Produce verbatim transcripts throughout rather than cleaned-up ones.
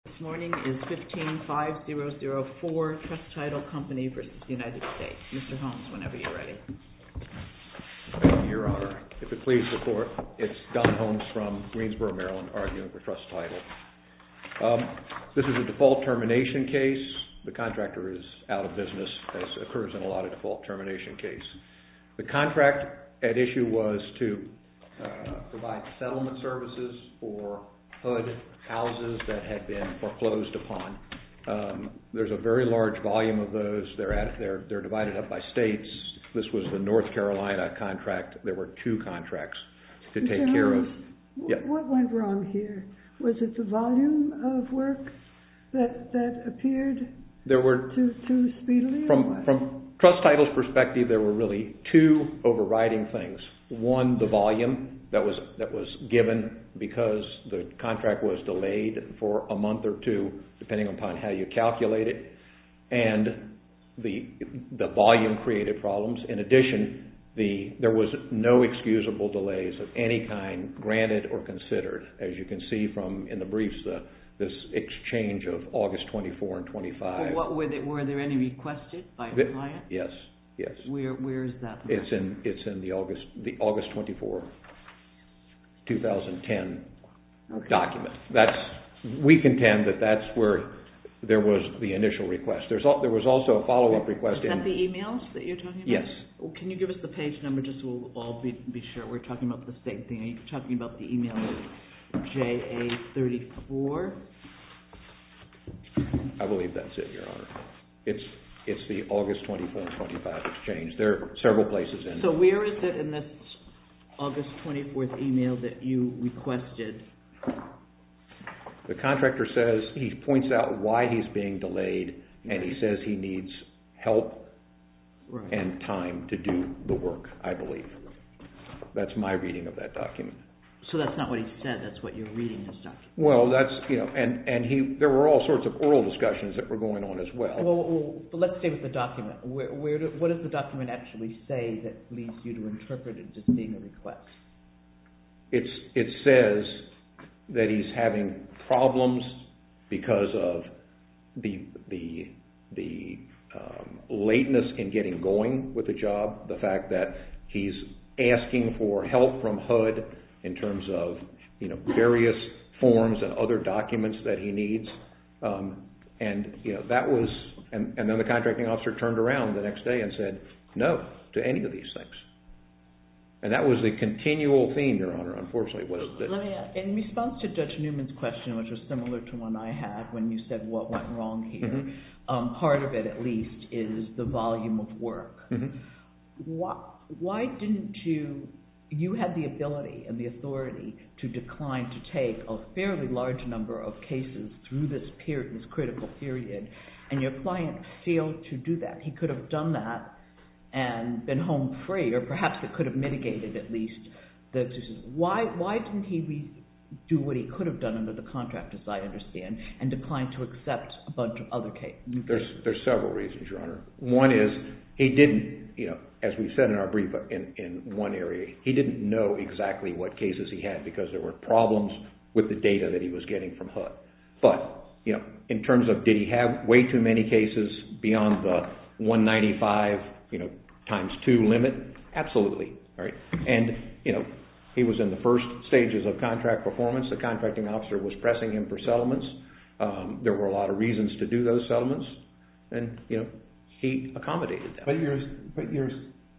This morning is fifteen five zero zero four, Trust Title Company versus United States. Mister Holmes, whenever you're ready. Thank you, Your Honor. If it pleases the Court, it's Don Holmes from Greensboro, Maryland, arguing for Trust Title. Um, this is a default termination case. The contractor is out of business, as occurs in a lot of default termination cases. The contract at issue was to uh, provide settlement services for H U D houses that had been foreclosed upon. Um, there's a very large volume of those. They're, at, they're, they're divided up by states. This was the North Carolina contract. There were two contracts to take Mister care Holmes, of. Yeah. What went wrong here? Was it the volume of work that that appeared there were, too, too speedily? From, from Trust Title's perspective, there were really two overriding things. One, the volume that was that was given because the contract was delayed for a month or two, depending upon how you calculate it, and the the volume created problems. In addition, the there was no excusable delays of any kind granted or considered, as you can see from in the briefs. The, this exchange of August twenty-four and twenty-five. Well, what were there, were there any requested by the client? Yes, yes. Where where is that? It's in it's in the August the August twenty-fourth, two thousand ten okay. document. That's we contend that that's where there was the initial request. There's al- there was also a follow-up request. Is that in the emails that you're talking about? Yes. Well, can you give us the page number just so we'll all be be sure we're talking about the same thing? Are you talking about the email J A thirty-four? I believe that's it, Your Honor. It's it's the August twenty-four and twenty-five exchange. There are several places in. So where is it in this August twenty-fourth email that you requested? The contractor says, he points out why he's being delayed, and he says he needs help right. and time to do the work, I believe. That's my reading of that document. So that's not what he said, that's what you're reading in his document. Well, that's, you know, and, and he, there were all sorts of oral discussions that were going on as well. Well, well but let's stay with the document. Where, where do, what does the document actually say that leads you to interpret it as being a request? It's, it says that he's having problems because of the, the, the um, lateness in getting going with the job, the fact that he's asking for help from H U D in terms of, you know, various forms and other documents that he needs. Um, and, you know, that was, and, and then the contracting officer turned around the next day and said no to any of these things. And that was the continual theme, Your Honor, unfortunately. Was that Let me, in response to Judge Newman's question, which was similar to one I had when you said what went wrong here, mm-hmm. um, part of it at least is the volume of work. Mm-hmm. Why, why didn't you... You had the ability and the authority to decline to take a fairly large number of cases through this period, this critical period, and your client failed to do that. He could have done that and been home free, or perhaps it could have mitigated at least the. Why why didn't he re- do what he could have done under the contract, as I understand, and decline to accept a bunch of other cases? There's there's several reasons, Your Honor. One is he didn't, you know, as we said in our brief, in, in one area, he didn't know exactly what cases he had because there were problems with the data that he was getting from H U D. But, you know, in terms of did he have way too many cases beyond the one ninety-five, you know, times two limit? Absolutely, all right? And, you know, he was in the first stages of contract performance. The contracting officer was pressing him for settlements. Um, there were a lot of reasons to do those settlements. And, you know, he accommodated them. But your but your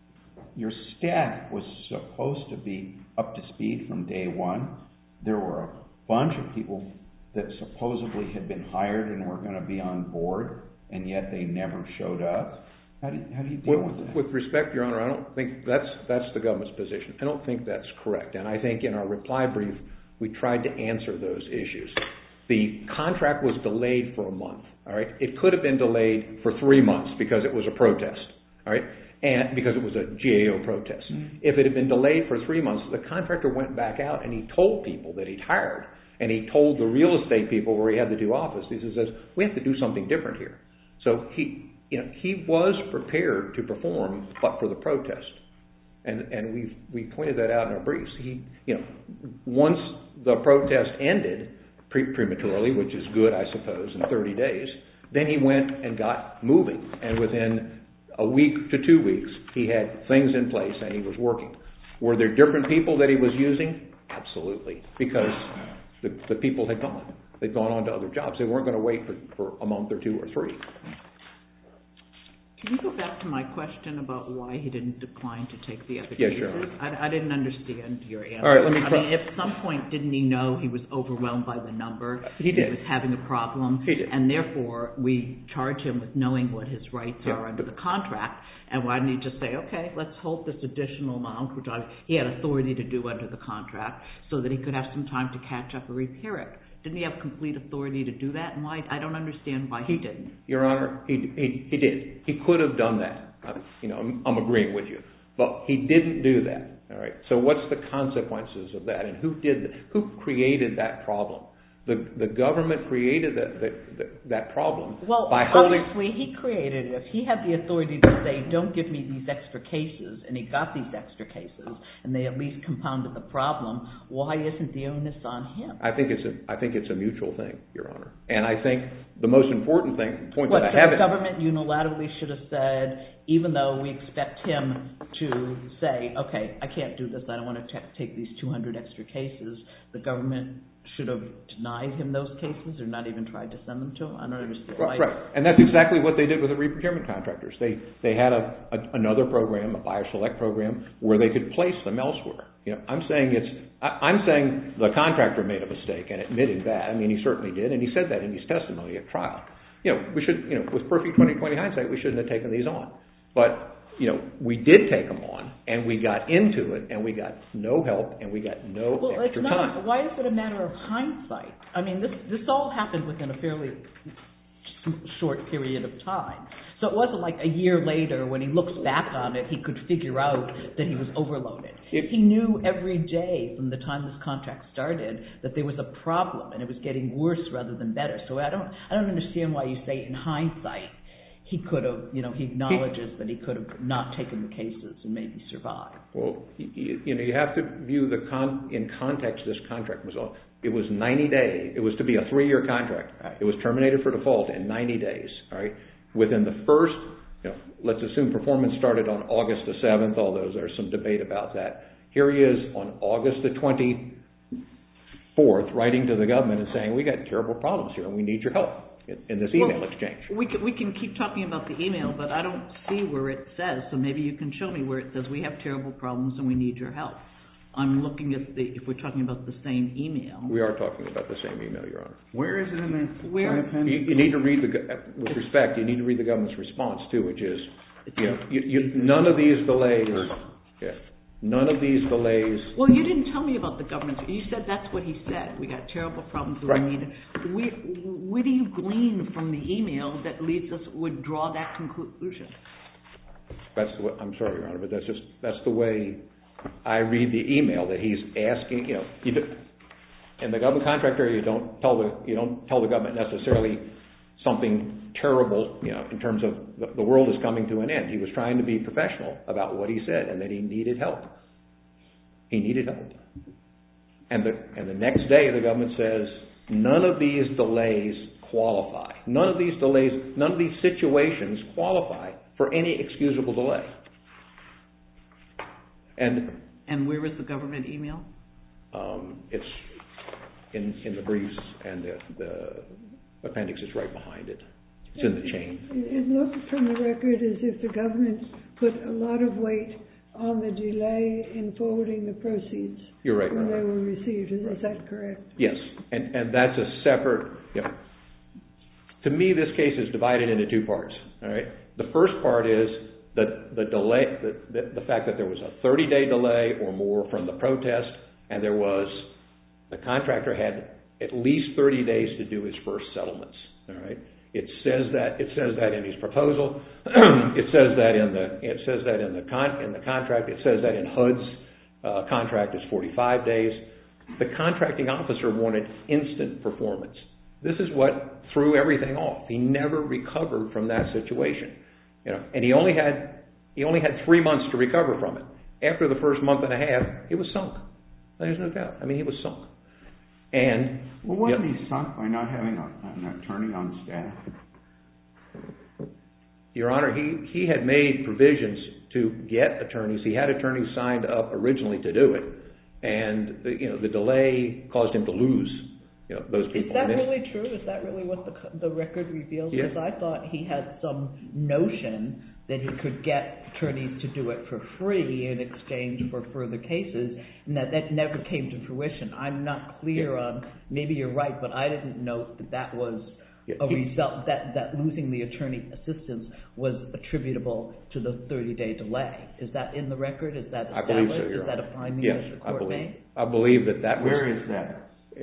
your staff was supposed to be up to speed from day one. There were a bunch of people that supposedly had been hired and were going to be on board, and yet they never showed up. How do you, how do you deal with, with that? With respect, Your Honor, I don't think that's that's the government's position. I don't think that's correct. And I think in our reply brief, we tried to answer those issues. The contract was delayed for a month, all right? It could have been delayed for three months because it was a protest, all right? And because it was a G A O protest. Mm-hmm. If it had been delayed for three months, the contractor went back out and he told people that he'd hired, and he told the real estate people where he had the due office, he says, we have to do something different here. So he, you know, he was prepared to perform, but for the protest. And and we we pointed that out in our briefs. He, you know, once the protest ended, pre- prematurely, which is good, I suppose, in thirty days. Then he went and got moving, and within a week to two weeks, he had things in place and he was working. Were there different people that he was using? Absolutely, because the, the people had gone. They'd gone on to other jobs. They weren't going to wait for, for a month or two or three. Can you go back to my question about why he didn't decline to take the other Yeah, cases? sure. I, I didn't understand your answer. All right, let me I try. mean, at some point, didn't he know he was overwhelmed by the number? He did. He was having a problem. He did. And therefore, we charge him with knowing what his rights Yeah, are under but- the contract. And why didn't he just say, okay, let's hold this additional amount, which I, he had authority to do under the contract, so that he could have some time to catch up or repair it? Didn't he have complete authority to do that? And why? I don't understand why he, he didn't. Your Honor, he, he, he did. He could have done that. Uh, you know, I'm, I'm agreeing with you. But he didn't do that. All right. So what's the consequences of that? And who did? Who created that problem? The the government created that that, that problem well, by holding. Obviously, he created it. If he had the authority to say, "Don't give me these extra cases," and he got these extra cases, and they at least compounded the problem, why isn't the onus on him? I think it's a I think it's a mutual thing, Your Honor. And I think the most important thing point What, that I so haven't. the government unilaterally should have said, even though we expect him to say, "Okay, I can't do this. I don't want to t- take these two hundred extra cases," the government should have denied him those cases or not even tried to send them to him? I don't understand. Right, right. And that's exactly what they did with the reprocurement contractors. They they had a, a another program, a buyer select program, where they could place them elsewhere. You know, I'm saying it's I, I'm saying the contractor made a mistake and admitting that. I mean, he certainly did, and he said that in his testimony at trial. You know, we should, you know, with perfect twenty twenty hindsight, we shouldn't have taken these on. But you know, we did take them on, and we got into it, and we got no help, and we got no well, extra it's not, time. Why is it a matter of hindsight? I mean, this this all happened within a fairly short period of time. So it wasn't like a year later when he looks back on it, he could figure out that he was overloaded. If, he knew every day from the time this contract started that there was a problem, and it was getting worse rather than better. So I don't I don't understand why you say in hindsight he could have, you know, he acknowledges that he could have not taken the cases and maybe survived. Well, you, you know, you have to view the con in context. This contract was on. It was ninety days. It was to be a three-year contract. Right. It was terminated for default in ninety days. All right. Within the first, you know, let's assume performance started on August the seventh. Although there's some debate about that. Here he is on August the twenty-fourth, writing to the government and saying, "We got terrible problems here, and we need your help." In this email well, exchange. We can, we can keep talking about the email, but I don't see where it says, so maybe you can show me where it says we have terrible problems and we need your help. I'm looking at the, if we're talking about the same email. We are talking about the same email, Your Honor. Where is it in there? Where? You, you need to read the, with respect, you need to read the government's response too, which is, you know, you, you, none of these delays, yeah, none of these delays. Well, you didn't tell me about the government. You said that's what he said. We got terrible problems. Right. We need. Where, where do you glean from the email that leads us would draw that conclusion? That's the way, I'm sorry, Your Honor, but that's just that's the way I read the email that he's asking. You know, you do, in the government contract area, you don't tell the you don't tell the government necessarily something terrible, you know, in terms of the, the world is coming to an end. He was trying to be professional about what he said and that he needed help. He needed help. And the, and the next day the government says, none of these delays qualify. None of these delays, none of these situations qualify for any excusable delay. And And where is the government email? um, it's in, in the briefs, and the, the appendix is right behind it. It's in the chain. It looks from the record as if the government put a lot of weight on the delay in forwarding the proceeds. You're right, when Your they Honor. were received. Is, is that correct? Yes, and, and that's a separate, you know, to me this case is divided into two parts. All right, the first part is the, the delay, the, the, the fact that there was a thirty-day delay or more from the protest, and there was, the contractor had at least thirty days to do his first settlements. All right. It says that it says that in his proposal. it says that in the it says that in the con, in the contract. It says that in H U D's uh, contract is forty-five days. The contracting officer wanted instant performance. This is what threw everything off. He never recovered from that situation, you know, and he only had he only had three months to recover from it. After the first month and a half, it was sunk. There's no doubt. I mean, he was sunk. And well, wasn't yep. he sunk by not having a, an attorney on staff? Your Honor, he, he had made provisions to get attorneys. He had attorneys signed up originally to do it, and the, you know the delay caused him to lose you know those people. Is that really true? Is that really what the the record reveals? Yes. Because I thought he had some notion that he could get attorneys to do it for free in exchange for further cases, and that that never came to fruition. I'm not clear yeah. on, maybe you're right, but I didn't note that that was yeah. a result, that, that losing the attorney assistance was attributable to the thirty-day delay. Is that in the record? Is that established? I believe so, Your Is that a finding yes, that the court I believe, made? I believe that that was... Where is that? Yeah.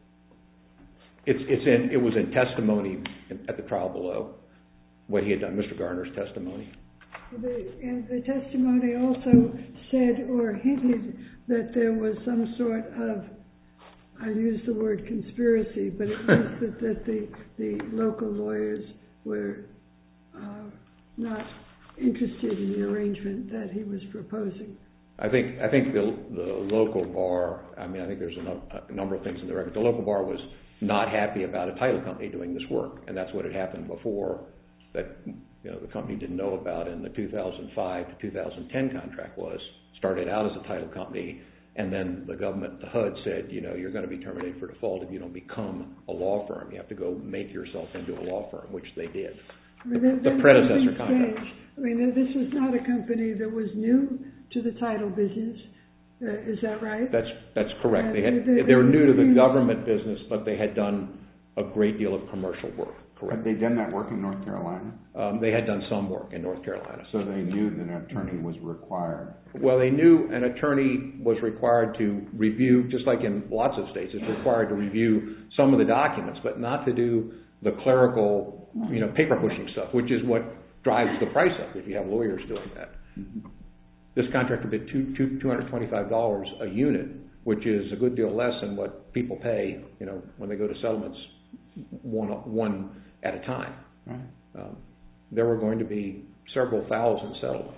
It's, it's in, it was in testimony at the trial below, what he had done, Mister Garner's testimony. The, and the testimony also said or hinted that there was some sort of, I use the word conspiracy, but it means that, that the, the local lawyers were uh, not interested in the arrangement that he was proposing. I think I think the, the local bar, I mean, I think there's a, no, a number of things in the record. The local bar was not happy about a title company doing this work, and that's what had happened before that you know the company didn't know about in the two thousand five to two thousand ten contract was. Started out as a title company, and then the government, the H U D said, you know, you're going to be terminated for default if you don't become a law firm. You have to go make yourself into a law firm, which they did. I mean, there, the predecessor contract. I mean, this was not a company that was new to the title business. Uh, is that right? That's that's correct. Uh, they had they, they were new to the government business, but they had done a great deal of commercial work. Correct. Had they done that work in North Carolina? Um, they had done some work in North Carolina. So they knew that an attorney was required. Well, they knew an attorney was required to review, just like in lots of states, it's required to review some of the documents, but not to do the clerical, you know, paper pushing stuff, which is what drives the price up if you have lawyers doing that. Mm-hmm. This contract would be two two two hundred twenty five dollars a unit, which is a good deal less than what people pay, you know, when they go to settlements one one at a time. Right. Um, there were going to be several thousand settlements.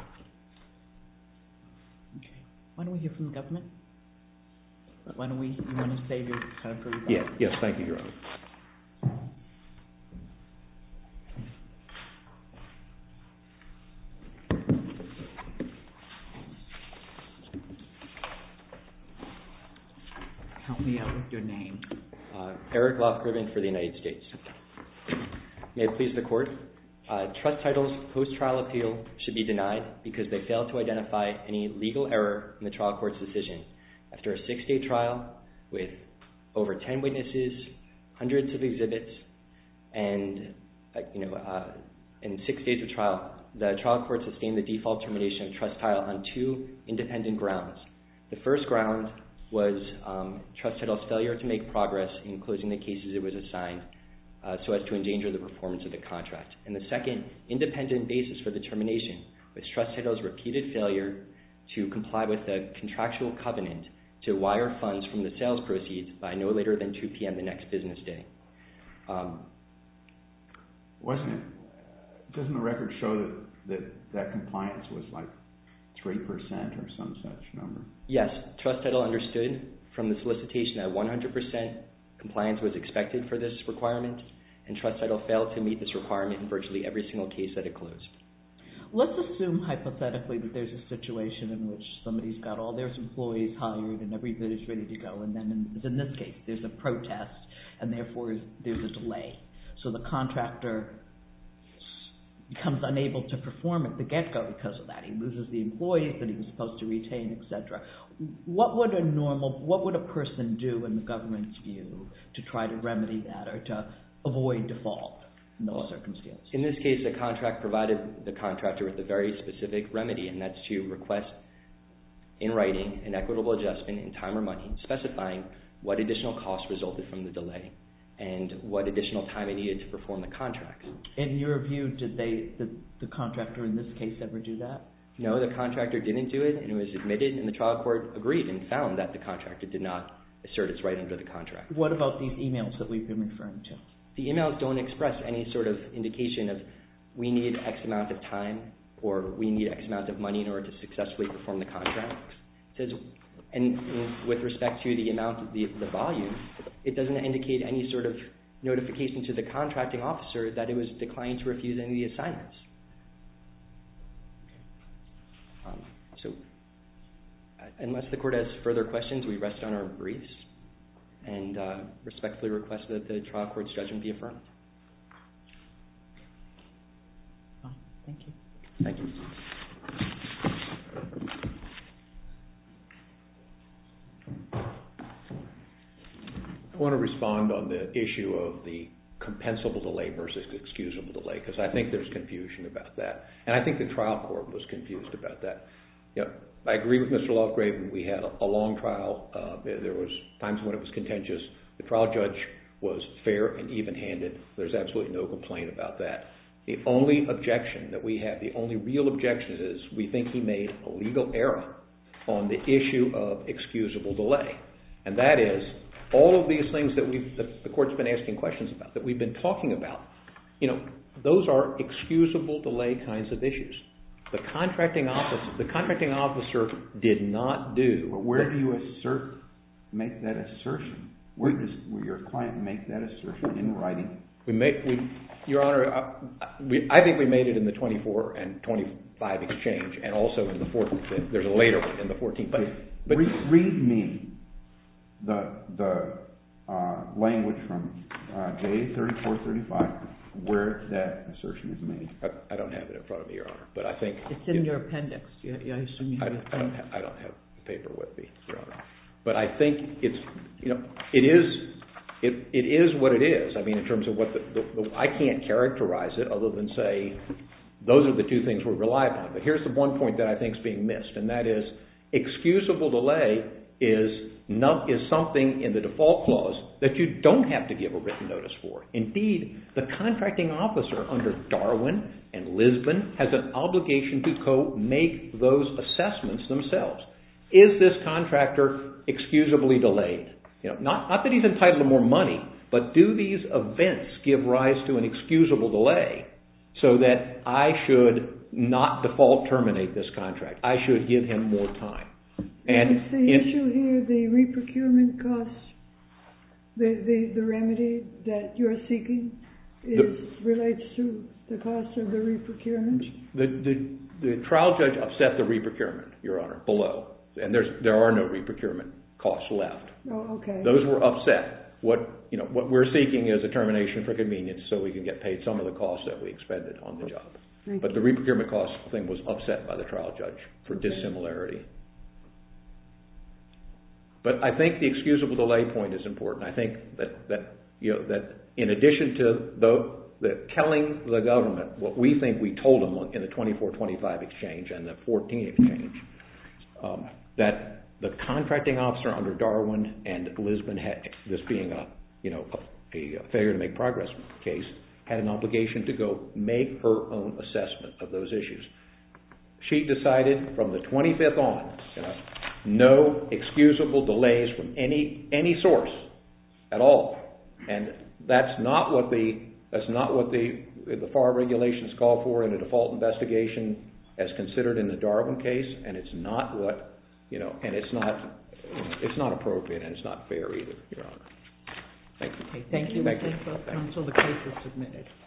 Okay. Why don't we hear from the government? Why don't we? You want to save your time for rebuttal? Yeah. Yes. Thank you, Your Honor. Help me out with your name. Uh, Eric Lofgren for the United States. May it please the Court. Uh, trust titles post-trial appeal should be denied because they fail to identify any legal error in the trial court's decision. After a six-day trial with over ten witnesses, hundreds of exhibits, and uh, you know, uh, in six days of trial, the trial court sustained the default termination of trust title on two independent grounds. The first ground was um, trust title's failure to make progress in closing the cases it was assigned uh, so as to endanger the performance of the contract. And the second independent basis for the termination was trust title's repeated failure to comply with the contractual covenant to wire funds from the sales proceeds by no later than two p.m. the next business day. Um, Wasn't it? Doesn't the record show that that, that compliance was like three percent or some such number? Yes, trust title understood from the solicitation that one hundred percent compliance was expected for this requirement, and trust title failed to meet this requirement in virtually every single case that it closed. Let's assume hypothetically that there's a situation in which somebody's got all their employees hired and everybody's ready to go, and then in, in this case there's a protest and therefore there's a delay. So the contractor becomes unable to perform at the get-go because of that. He loses the employees that he was supposed to retain, et cetera. What would a normal, what would a person do in the government's view to try to remedy that or to avoid default in those well, circumstances? In this case, the contract provided the contractor with a very specific remedy, and that's to request in writing an equitable adjustment in time or money, specifying what additional costs resulted from the delay and what additional time it needed to perform the contract. In your view, did they, did the contractor in this case ever do that? No, the contractor didn't do it, and it was admitted, and the trial court agreed and found that the contractor did not assert its right under the contract. What about these emails that we've been referring to? The emails don't express any sort of indication of we need X amount of time or we need X amount of money in order to successfully perform the contract. It says And, and with respect to the amount of the, the volume, it doesn't indicate any sort of notification to the contracting officer that it was declining to refuse any of the assignments. Um, so, uh, unless the court has further questions, we rest on our briefs and uh, respectfully request that the trial court's judgment be affirmed. Oh, thank you. Thank you. I want to respond on the issue of the compensable delay versus excusable delay, because I think there's confusion about that. And I think the trial court was confused about that. You know, I agree with Mister Lovegrave. We had a, a long trial. Uh, there was times when it was contentious. The trial judge was fair and even-handed. There's absolutely no complaint about that. The only objection that we have, the only real objection is we think he made a legal error on the issue of excusable delay. And that is, all of these things that we've, that the court's been asking questions about, that we've been talking about, you know, those are excusable delay kinds of issues. The contracting officer, the contracting officer did not do. But where do you assert, make that assertion? Where does will your client make that assertion in writing? We make, we, Your Honor, uh, we, I think we made it in the twenty-four and twenty-five exchange, and also in the fourteenth. There's a later one in the fourteenth. But, but read, read me the the uh, language from uh, J thirty-four thirty-five where that assertion is made. I, I don't have it in front of me, Your Honor, but I think it's in it, your appendix. You, I assume you have I, it. I don't have, I don't have the paper with me, Your Honor. But I think it's, you know, it is it it is what it is. I mean, in terms of what the, the, the I can't characterize it other than say those are the two things we rely upon. But here's the one point that I think is being missed, and that is excusable delay is not, is something in the default clause that you don't have to give a written notice for. Indeed, the contracting officer under Darwin and Lisbon has an obligation to go make those assessments themselves. Is this contractor excusably delayed? You know, not, not that he's entitled to more money, but do these events give rise to an excusable delay so that I should not default terminate this contract? I should give him more time. And is the in, issue here the reprocurement costs, the, the, the remedy that you're seeking is the, relates to the cost of the reprocurement? The, the, the trial judge upset the reprocurement, Your Honor, below. And there's, there are no reprocurement costs left. Oh, okay. Those were upset. What, you know, what we're seeking is a termination for convenience so we can get paid some of the costs that we expended on the job. Thank but you. the reprocurement cost thing was upset by the trial judge for okay. dissimilarity. But I think the excusable delay point is important. I think that, that you know, that in addition to the, the telling the government what we think we told them in the twenty-four twenty-five exchange and the fourteen exchange, um, that the contracting officer under Darwin and Lisbon, had, this being a, you know, a, a failure to make progress case, had an obligation to go make her own assessment of those issues. She decided from the twenty-fifth on, you know, no excusable delays from any any source at all, and that's not what the that's not what the the F A R regulations call for in a default investigation as considered in the Darwin case, and it's not what you know, and it's not you know, it's not appropriate and it's not fair either, Your Honor. Thank you. Okay, thank you. Thank you. Thank you. Counsel, the case is submitted.